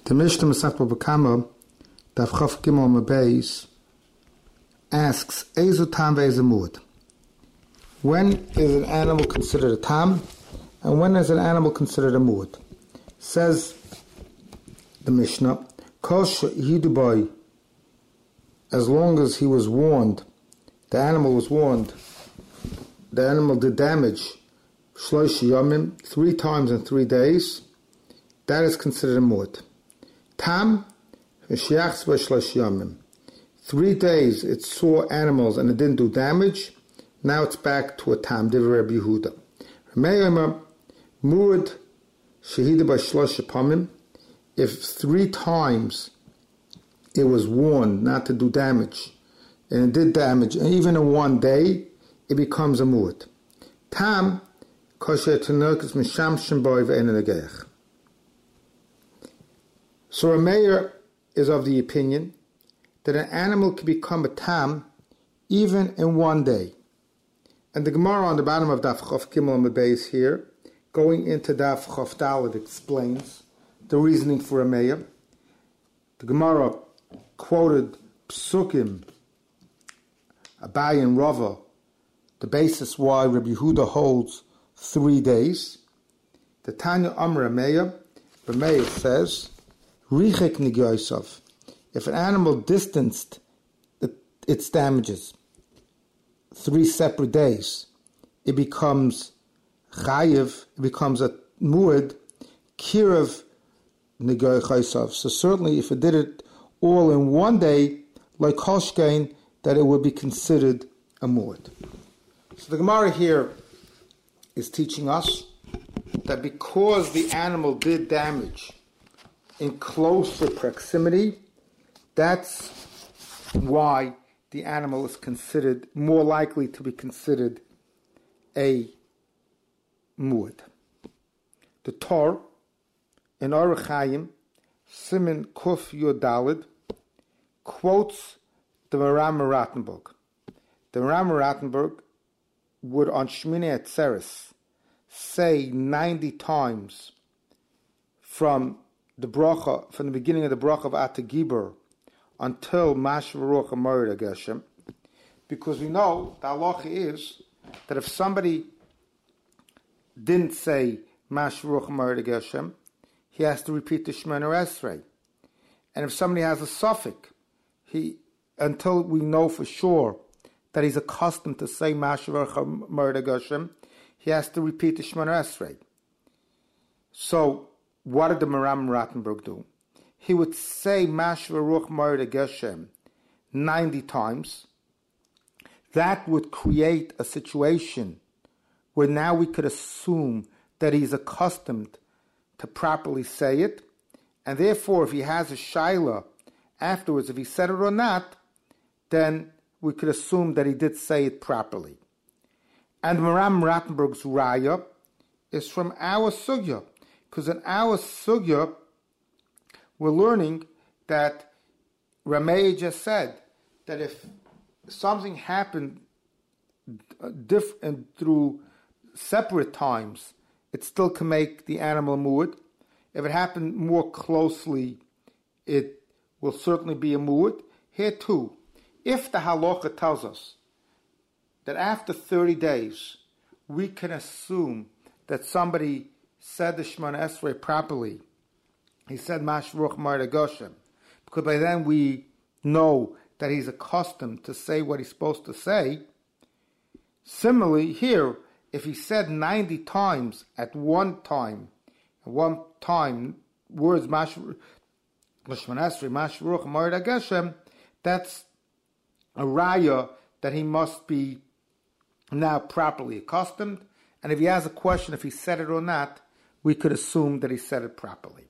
The Mishnah Masech Bava Kama, Daf Chaf Gimel Beis, asks, Ezu tam ve'ezu muad. When is an animal considered a tam, and when is an animal considered a muad? Says the Mishnah, Kol she'idu boy, as long as he was warned, the animal was warned, the animal did damage, shlosh yomim, 3 times in 3 days, that is considered a muad. Tam, v'shiachs v'shlosh yomim. 3 days it saw animals and it didn't do damage, now it's back to a tam, divrei Rabbi Yehuda. Remember, muad shehida by shlosh pamim, if 3 times it was warned not to do damage, and it did damage, and even in 1 day, it becomes a muad. Tam, kosher tenokes mishamshem boy ve'en negech. So a mayor is of the opinion that an animal can become a tam even in 1 day. And the Gemara on the bottom of Daf Chaf Gimel Beis here, going into Daf Chaf Daled, explains the reasoning for a mayor. The Gemara quoted Psukim, Abai and Rava, the basis why Rabbi Yehuda holds 3 days. The Tanya Amr Meir, the Meir says, Richek Nigyosav, if an animal distanced its damages 3 separate days, it becomes chayiv, it becomes a muad, kirav Nigyosav. So certainly if it did it all in 1 day, like Hoshkein, that it would be considered a muad. So the Gemara here is teaching us that because the animal did damage in closer proximity, that's why the animal is considered more likely to be considered a muad. The Torah in Orach Chaim, Siman Kuf Yud Daled, quotes the Maram Rattenberg. The Maram Rattenberg would on Shmini Atzeres say 90 times from the beginning of the bracha of Atagibur until Mash V'ruach HaMoed Geshem, because we know the halacha is that if somebody didn't say Mash V'ruach HaMoed Geshem, he has to repeat the Shemona Esrei. And if somebody has a suffix, until we know for sure that he's accustomed to say Mash V'ruach HaMoed Geshem, he has to repeat the Shemona Esrei. So, what did the Maram Rattenberg do? He would say Mash V'ruach HaMoed Geshem 90 times. That would create a situation where now we could assume that he's accustomed to properly say it, and therefore if he has a shaila afterwards, if he said it or not, then we could assume that he did say it properly. And Maram Rattenberg's raya is from our sugya, because in our sugya, we're learning that Ramey just said that if something happened different through separate times, it still can make the animal muad. If it happened more closely, it will certainly be a muad. Here too, if the halacha tells us that after 30 days, we can assume that somebody said the Shemona Esrei properly, he said Mash V'ruach HaMoed Geshem, because by then we know that he's accustomed to say what he's supposed to say. Similarly, here, if he said 90 times at one time, words Mash Shemona Esrei, Mash V'ruach HaMoed Geshem, that's a raya that he must be now properly accustomed. And if he has a question if he said it or not, we could assume that he said it properly.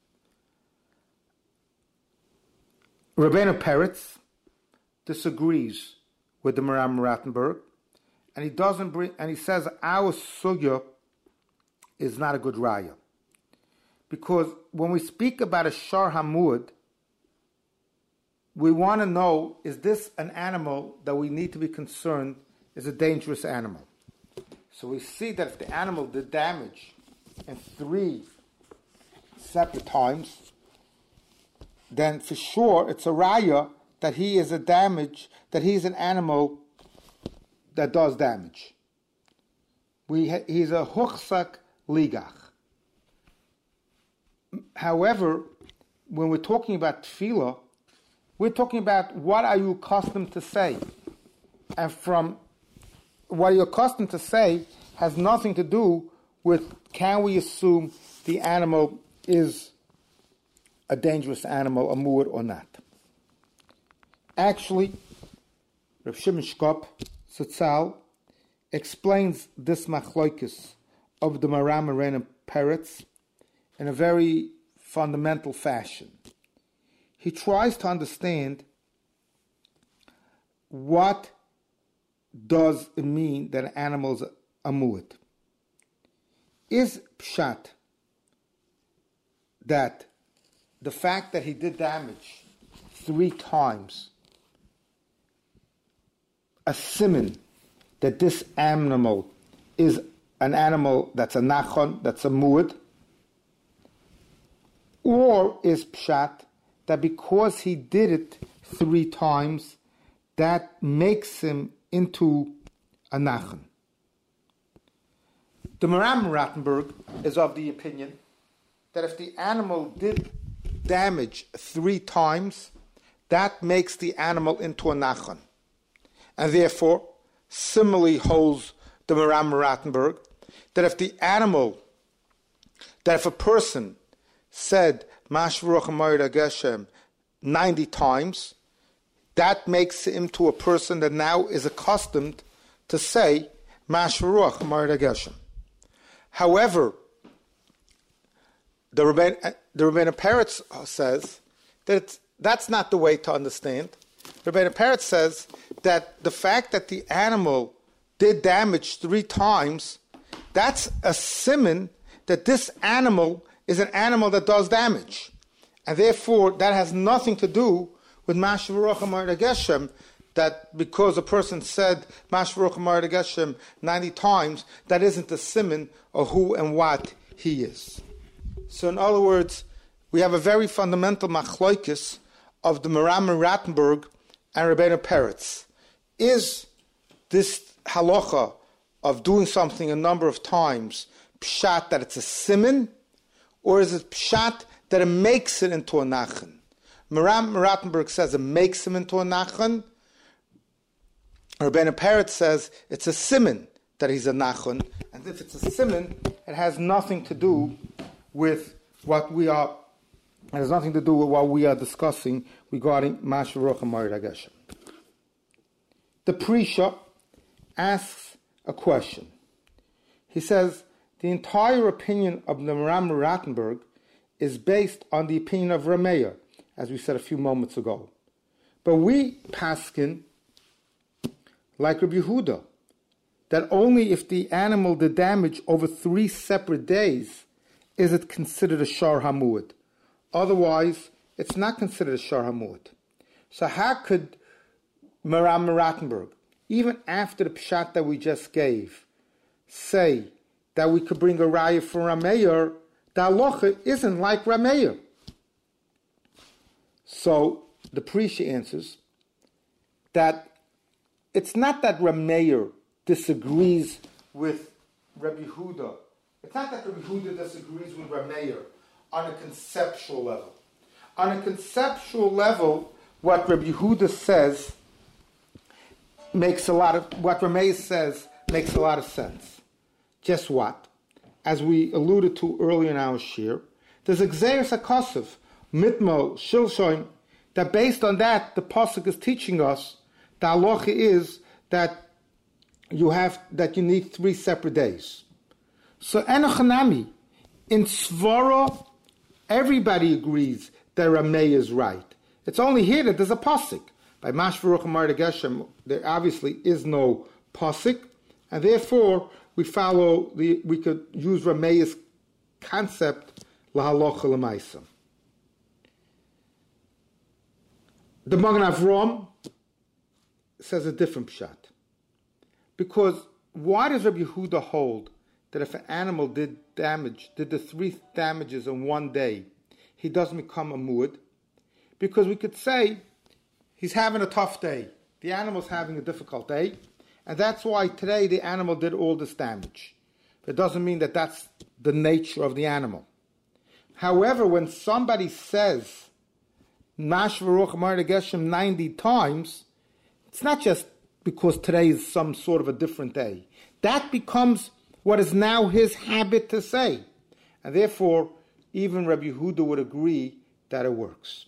Rabbeinu Peretz disagrees with the Maram Rattenberg, and he says our sugya is not a good raya, because when we speak about a shar hamuad, we want to know, is this an animal that we need to be concerned is a dangerous animal? So we see that if the animal did damage in 3 separate times, then for sure it's a raya that he is he's an animal that does damage. He's a huchsak ligach. However, when we're talking about tefillah, we're talking about what are you accustomed to say. And from what you're accustomed to say has nothing to do with can we assume the animal is a dangerous animal, a mu'ud or not. Actually, Rav Shimon Shkop Zatzal explains this machlokes of the Maram and Peretz in a very fundamental fashion. He tries to understand what does it mean that an animal is a mu'ud. Is pshat that the fact that he did damage 3 times a siman that this animal is an animal that's a nachon, that's a mu'ud? Or is pshat that because he did it 3 times, that makes him into a nachon? The Maram Rattenberg is of the opinion that if the animal did damage 3 times, that makes the animal into a nachon. And therefore, similarly holds the Maram Rattenberg that if a person said Mashvaruch Amayra Geshem 90 times, that makes him to a person that now is accustomed to say Mashvaruch Amayra Geshem. However, the Rebbeinu Peretz says that that's not the way to understand. The Rebbeinu Peretz says that the fact that the animal did damage 3 times, that's a siman that this animal is an animal that does damage. And therefore, that has nothing to do with Mashvaruch Amayra Geshem, that because a person said Mashvaruch Amayra Geshem 90 times, that isn't a siman of who and what he is. So in other words, we have a very fundamental machlokes of the Maram Rattenberg and Rebbeinu Peretz. Is this halacha of doing something a number of times pshat that it's a siman, or is it pshat that it makes it into a nachon? Maram Rattenberg says it makes him into a nachon. Rebbeinu Peretz says it's a siman that he's a nachon, and if it's a siman, it has nothing to do with what we are. It has nothing to do with what we are discussing regarding Mashvaruch Amayra Geshem. The Prisha asks a question. He says the entire opinion of the Maram Rattenberg is based on the opinion of Rameir, as we said a few moments ago. But we paskin, like Rabbi Yehuda, that only if the animal did damage over 3 separate days is it considered a shar hamu'ud. Otherwise, it's not considered a shar hamu'ud. So how could Maram Rattenberg, even after the pshat that we just gave, say that we could bring a raya for Rameir? The halacha isn't like Rameir. So the Prisha answers that it's not that Rameir disagrees with Rabbi Yehuda. It's not that Rabbi Yehuda disagrees with Rameir on a conceptual level. On a conceptual level, what Rabbi Yehuda says what Rameir says makes a lot of sense. Just what? As we alluded to earlier in our shir, there's a Gzeres HaKosov, Mitmo, Shilshoim, that based on that, the Pasuk is teaching us, the halacha is that you need 3 separate days. So Enochanami, in Svara, everybody agrees that Rameir is right. It's only here that there's a pasuk. By Mashvaruch Amayra Geshem, there obviously is no pasuk, and therefore we could use Rameir's concept lahalocha lemaisa. The Magen Avraham says a different pshat. Because why does Rabbi Yehuda hold that if an animal did the 3 damages in one day, he doesn't become a mu'ud? because we could say he's having a tough day. The animal's having a difficult day, and that's why today the animal did all this damage. It doesn't mean that that's the nature of the animal. However, when somebody says Mash V'ruach Amar Geshem 90 times, it's not just because today is some sort of a different day. That becomes what is now his habit to say. And therefore, even Rabbi Yehuda would agree that it works.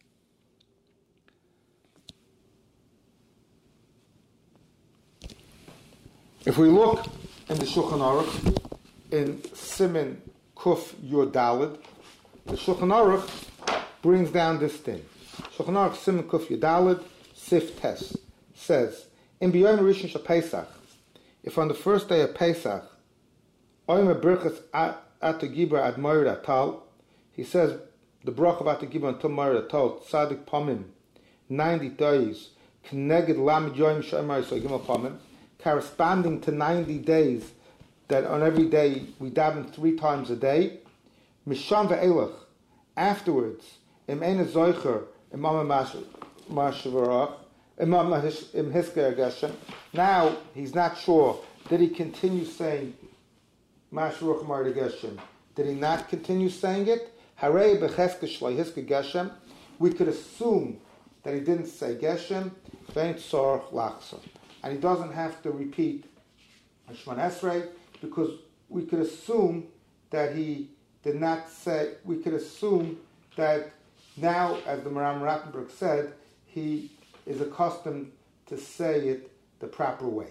If we look in the Shulchan Aruch, in Siman Kuf Yud Daled, the Shulchan Aruch brings down this thing. Shulchan Aruch Siman Kuf Yud Daled, Sif Tes, says, in B'yom Rishon Shel Pesach, if on the first day of Pesach, Oyme Birchas Atagibra Ad Moed Atal, he says, the brach of Atagibra until Moed Atal, Tzadik Pamim, 90 days, Kneged Lam Yom Shemar Yisrael Pamim, corresponding to 90 days, that on every day we daven 3 times a day. Misham ve'elach. Afterwards, im ene zoicher, im mashavarach, im hisker geshem. Now he's not sure. Did he continue saying mashavarach mar geshem? Did he not continue saying it? Harei becheske shloi hisker geshem. We could assume that he didn't say geshem. Vein tzorach lachsa. And he doesn't have to repeat Shemon Esrei, because we could assume that he did not say, we could assume that now, as the Maram Rattenberg said, he is accustomed to say it the proper way.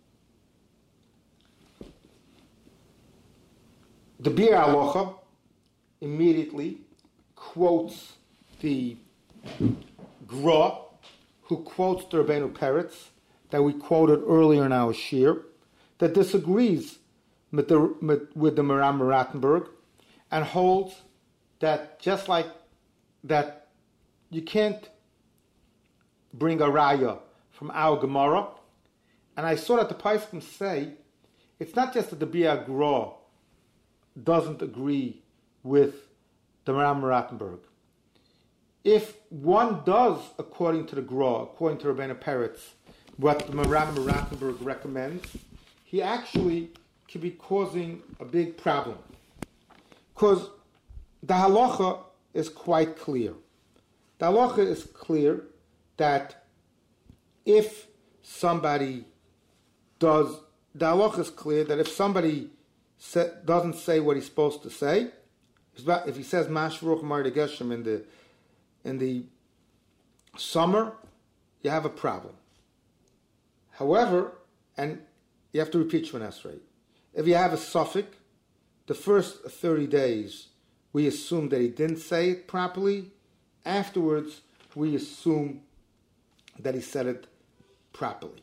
The Bir Alocha immediately quotes the Gra, who quotes the Rabbeinu Peretz, that we quoted earlier in our shir, that disagrees with the Maram Rattenberg and holds that just like that you can't bring a raya from our Gemara. And I saw that the Paiskim say it's not just that the Bia Gra doesn't agree with the Maram Rattenberg. If one does, according to the Gra, according to Rabbeinu Peretz, what the Maram Rattenberg recommends, he actually could be causing a big problem. Because the halacha is quite clear. The halacha is clear that if somebody does, the halacha is clear that if somebody doesn't say what he's supposed to say, if he says Mashruch Mar Geshem in the summer, you have a problem. However, and you have to repeat Shemon Esrei. If you have a suffix, the first 30 days, we assume that he didn't say it properly. Afterwards, we assume that he said it properly.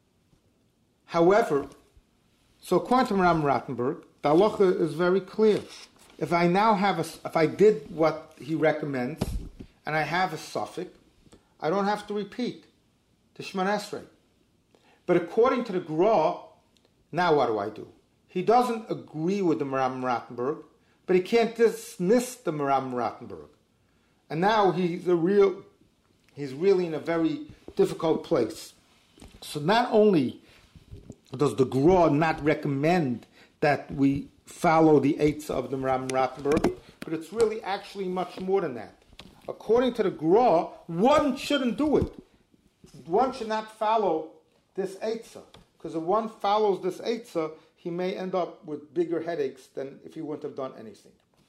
However, so according to Maram Rattenberg, the halacha is very clear. If I now have if I did what he recommends, and I have a suffix, I don't have to repeat the Shemon Esrei. But according to the Gra, now what do? He doesn't agree with the Maram Rattenberg, but he can't dismiss the Maram Rattenberg. And now he's really in a very difficult place. So not only does the Gra not recommend that we follow the eights of the Maram Rattenberg, but it's really actually much more than that. According to the Gra, one shouldn't do it. One should not follow this eitzah, because if one follows this eitzah, he may end up with bigger headaches than if he wouldn't have done anything.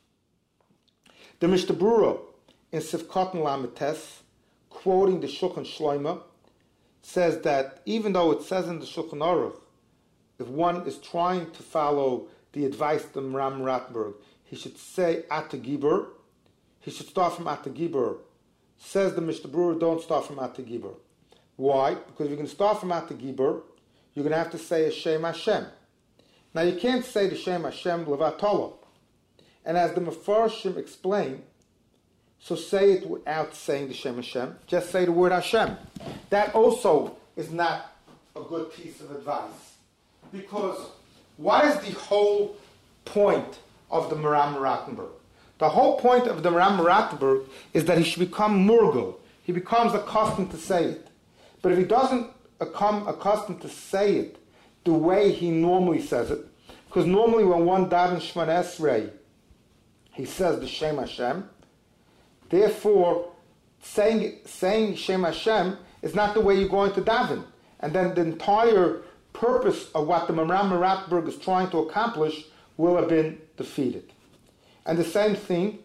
The Mishnah Berurah in Sivkot Lametes, quoting the Shulchan Shloima, says that even though it says in the Shulchan Aruch, if one is trying to follow the advice of the Maram Rattenberg, he should say Atagibur. He should start from Atagibur. Says the Mishnah Berurah, don't start from Atagibur. Why? Because if you're going to start from Atagibur, you're going to have to say Shem Hashem. Now you can't say the Shem Hashem Levatolo. And as the Mefarshim explain, so say it without saying the Shem Hashem. Just say the word Hashem. That also is not a good piece of advice. Because what is the whole point of the Maram Rattenberg? The whole point of the Maram Rattenberg is that he should become murgul. He becomes accustomed to say it. But if he doesn't become accustomed to say it the way he normally says it, because normally when one davens Shemona Esrei, he says the Shem Hashem. Therefore, saying Shem Hashem is not the way you're going to daven. And then the entire purpose of what the Maram Rattenberg is trying to accomplish will have been defeated. And the same thing,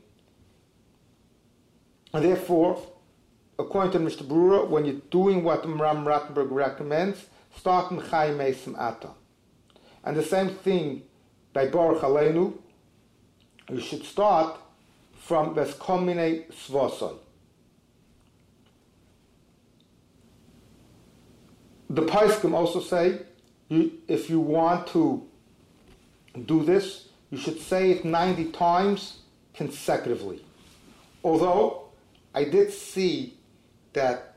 and therefore, according to Mr. Brura, when you're doing what the Maram Rattenberg recommends, start M'chai Mesim Ata. And the same thing by Baruch Aleinu, you should start from Veskomine Svosoi. The Paiskim also say, if you want to do this, you should say it 90 times consecutively. Although, I did see that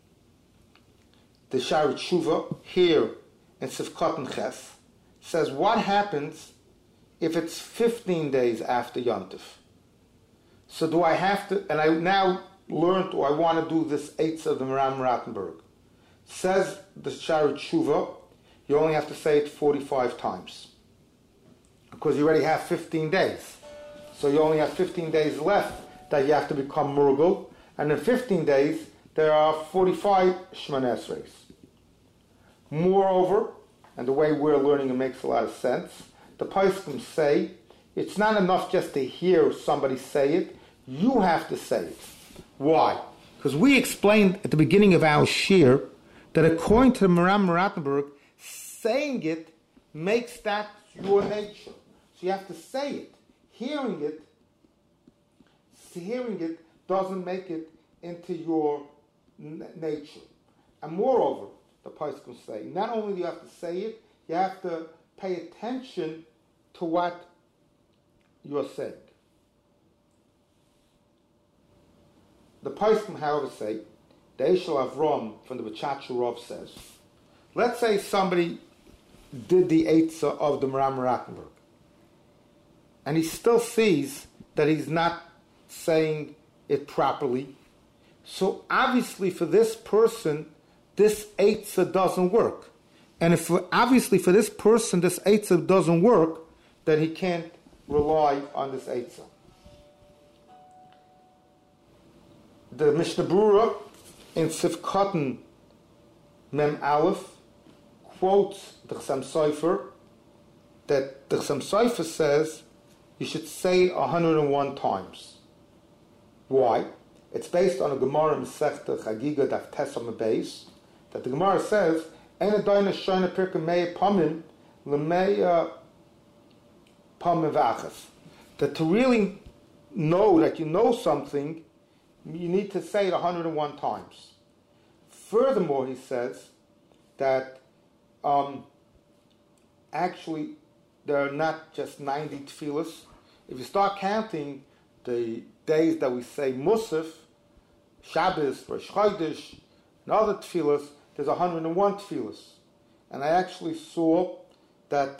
the Shari Tshuva here in Sivkot and Ches says, what happens if it's 15 days after Yontif? So do I have to, and I now learned, or I want to do this Eitz of the Maram Rattenberg. Says the Shari Tshuva, you only have to say it 45 times. Because you already have 15 days. So you only have 15 days left that you have to become murgul. And in 15 days, there are 45 Shemona Esreis. Moreover, and the way we're learning it makes a lot of sense, the Paiskim say, it's not enough just to hear somebody say it, you have to say it. Why? Because we explained at the beginning of our shir that according to the Maram Rattenberg, saying it makes that your nature. So you have to say it. Hearing it doesn't make it into your nature. And moreover, the Paiskim say, not only do you have to say it, you have to pay attention to what you're saying. The Paiskim, however, say, the Eshel Avram from the Bechachurov says, let's say somebody did the Eitzah of the Maram Rattenberg, and he still sees that he's not saying it properly. So obviously for this person, this Eitzah doesn't work. And if obviously for this person this Eitzah doesn't work, then he can't rely on this Eitzah. The Mishnah Brura in Sivkotten Mem Aleph quotes the Chassam Sofer that the Chassam Sofer says you should say it 101 times. Why? It's based on a Gemara in Masechta Chagiga Daf Tesam Beis that the Gemara says Ein Adayna Shana Pirka Mei Pamim Lemei Pamim Vachas. That to really know that you know something, you need to say it 101 times. Furthermore, he says that actually there are not just 90 tefillas. If you start counting the days that we say Musaf, Shabbos, Rosh Chodesh, and other tefillas, there's 101 tefillas. And I actually saw that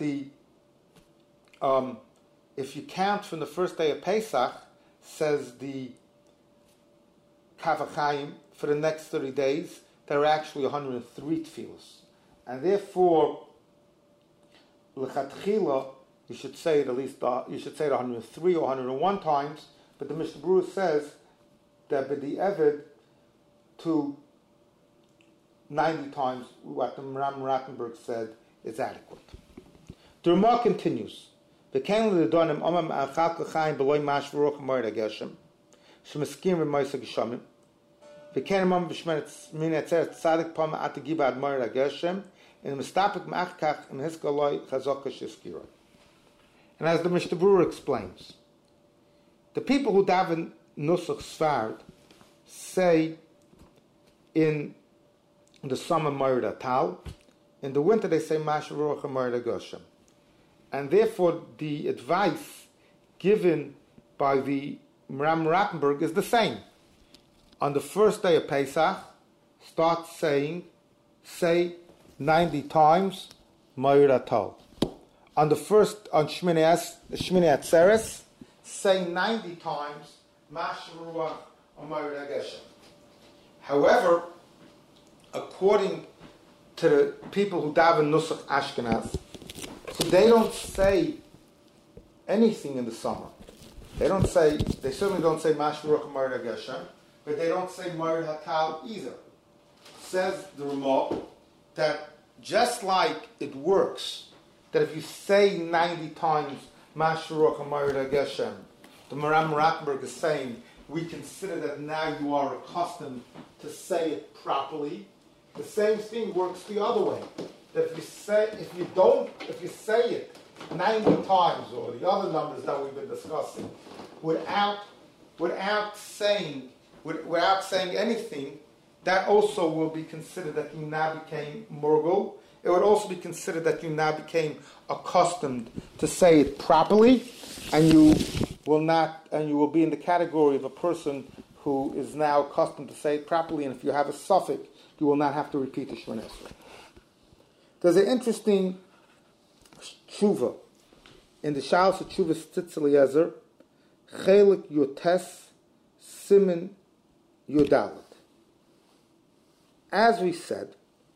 if you count from the first day of Pesach, says the Kavachayim, for the next 30 days, there are actually 103 tefillas. And therefore, l'chatchila, you should say it 103 or 101 times, but the Mishnah Brura says that with the Eved to 90 times, what the Maram Rattenberg said is adequate. The Ramah continues, V'ken l'donim omam achak l'chaim b'loy mash v'roch moed hageshem, sh'maskim v'moysa geshamim, v'ken omam v'shmenet min etzeret tzadik pam atagiba ad moed hageshem, and mistapik ma'achkach im hiskaloi chazokah sheskiroi. And as the Mishnah Brura explains, the people who daven Nusach Sfard say in the summer Moed Tal, in the winter they say Mash Ruach Moed Goshem. And therefore the advice given by the Maram Rattenberg is the same. On the first day of Pesach, say 90 times Moed Tal. On Shmini Atzeres, say 90 times Mashruach Omer Geshem. However, according to the people who daven Nusach Ashkenaz, so they don't say anything in the summer. They certainly don't say Mashruach Omer Geshem, but they don't say Moed Hatal either. Says the Ramah that just like it works, that if you say 90 times Mashruach Omer Geshem, the Maram Rattenberg is saying, we consider that now you are accustomed to say it properly. The same thing works the other way. That if you say it 90 times, or the other numbers that we've been discussing, without saying anything, that also will be considered that you now became murgul. It would also be considered that you now became accustomed to say it properly, and you will be in the category of a person who is now accustomed to say it properly, and if you have a suffix, you will not have to repeat the Shemona Esrei. There's an interesting tshuva in the Shalos Tshuvas Tzitz Eliezer, Chelik Yotes Siman Yodalet. As we said,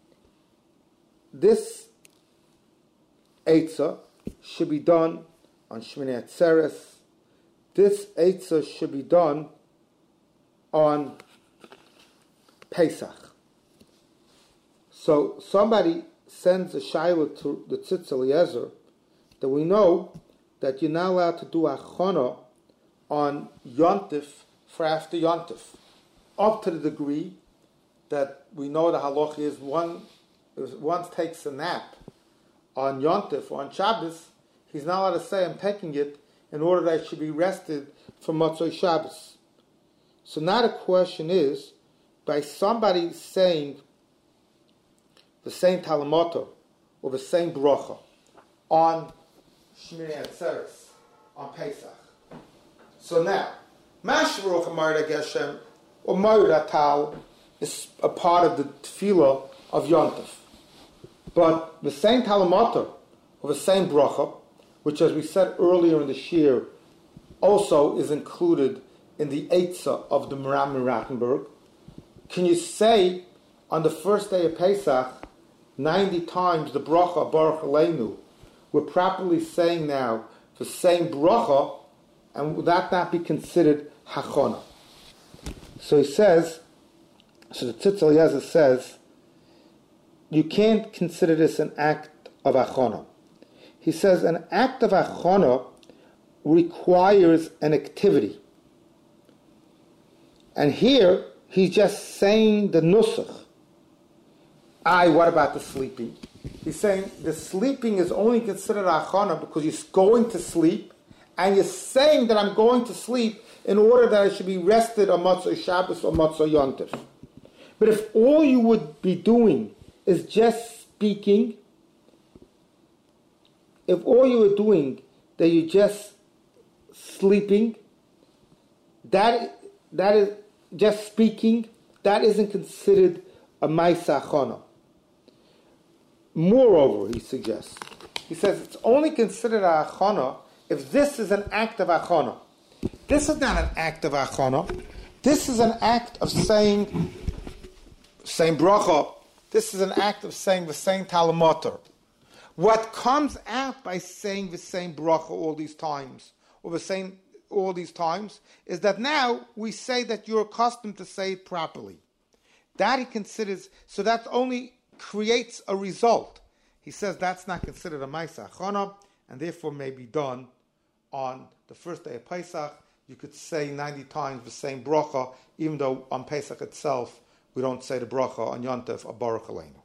this Eitzah should be done on Shmini Atzeres. This Eitzah should be done on Pesach. So somebody sends a shayla to the Tzitz Eliezer that we know that you're not allowed to do achana on Yontif for after Yontif, up to the degree that we know the halach is one takes a nap on Yontif or on Shabbos, he's not allowed to say I'm taking it in order that it should be rested for Motzei Shabbos. So now the question is, by somebody saying the same Talamoto or the same bracha on Shmini Atzeres, on Pesach. So now, Mashruach Omer Geshem or Moed Hatal is a part of the tefillah of Yontif. But the same Talamoto or the same bracha, which as we said earlier in the shir, also is included in the Eitzah of the Maram Rattenberg, can you say on the first day of Pesach 90 times the bracha Baruch Aleinu? We're properly saying now the same bracha, and would that not be considered hachana? So he says, so the Tzitz Eliezer says, you can't consider this an act of hachana. He says an act of hachana requires an activity. And here, he's just saying the nusach. What about the sleeping? He's saying the sleeping is only considered achana because you're going to sleep, and you're saying that I'm going to sleep in order that I should be rested on Motzei Shabbos or Motzei Yontif. But if all you would be doing is just speaking, if all you were doing that you're just sleeping, that is just speaking, that isn't considered a ma'aseh achana. Moreover, he suggests, he says it's only considered a achana if this is an act of achana. This is not an act of achana. This is an act of saying same bracha. This is an act of saying the same talamoter. What comes out by saying the same bracha all these times, or the same all these times, is that now we say that you're accustomed to say it properly. That he considers, so that only creates a result. He says that's not considered a ma'aseh achana, and therefore may be done on the first day of Pesach. You could say 90 times the same bracha, even though on Pesach itself we don't say the bracha on Yontif or Baruch Aleinu.